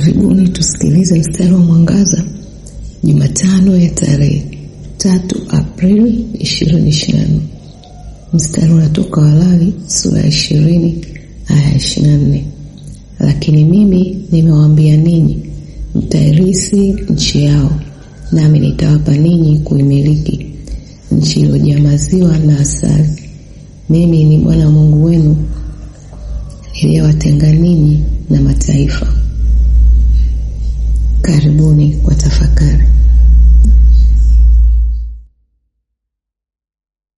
Karibuni tusikilize mstari wa mwangaza Jumatano ya tarehe 3 Aprili 2024. Mstari unatoka Walawi sura ya 20 aya 24. Lakini mimi nimewaambia ninyi, mtairithi nchi yao, nami nitawapa ninyi kuimiliki, nchi iliyojaa maziwa na asali. Mimi ni Bwana Mungu wenu, niliyewatenga ninyi na mataifa. Karibuni kwa tafakari.